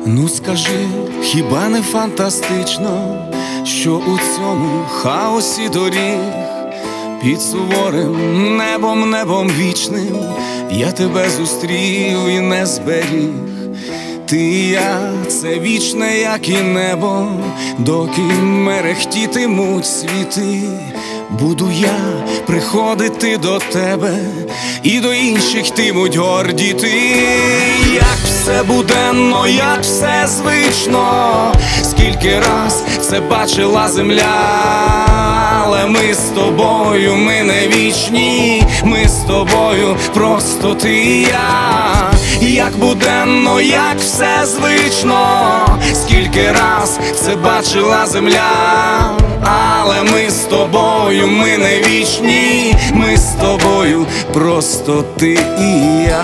Ну скажи, хіба не фантастично, що у цьому хаосі доріг під суворим небом вічним я тебе зустрів і не зберіг. Ти і я – це вічне, як і небо, доки мерехтітимуть світи. Буду я приходити до тебе, і до інших йтимуть гордіти. Як все буденно, як все звично, скільки раз це бачила земля. Але ми з тобою, ми не вічні, ми з тобою, просто ти і я. Як буденно, як все звично, скільки раз це бачила земля. Але ми з тобою, ми не вічні, ми з тобою, просто ти і я.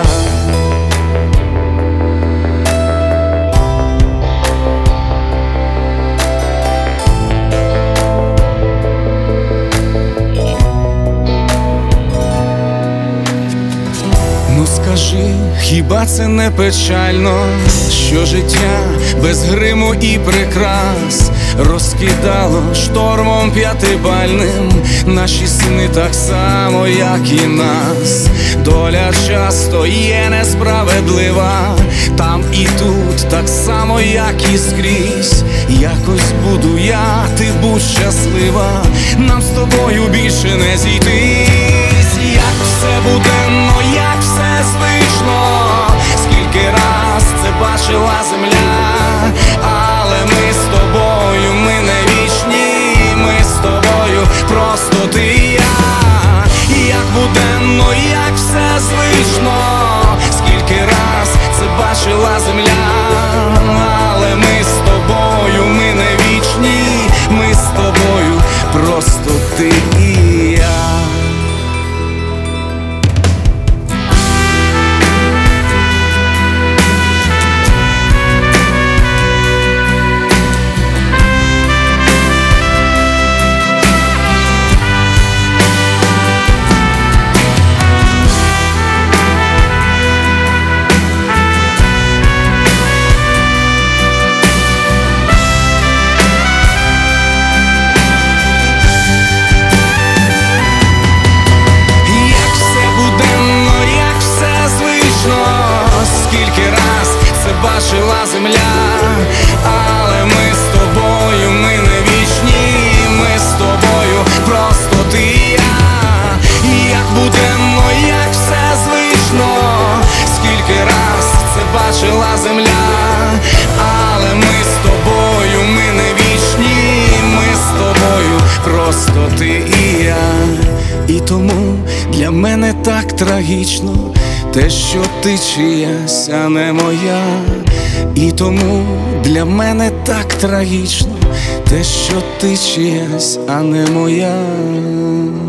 Ну скажи, хіба це не печально, що життя без гриму і прикрас розкидало штормом п'ятибальним наші сни так само, як і нас. Доля часто є несправедлива, там і тут так само, як і скрізь. Якось буду я, ти будь щаслива, нам з тобою більше не зійтись. Як все буденно, як все звично, скільки раз це бачила земля. Але ми з тобою, ми не вічні, ми з тобою, просто ти і я. Як буденно, як все звично, скільки раз це бачила земля. Але ми з тобою, ми не вічні, ми з тобою, просто ти і я. Бачила земля, але ми з тобою, ми не вічні, ми з тобою, просто ти і я. Як буденно, як все звично, скільки раз це бачила земля. Але ми з тобою, ми не вічні, ми з тобою, просто ти і я. І тому для мене так трагічно те, що ти чиясь, а не моя. І тому для мене так трагічно те, що ти чиясь, а не моя.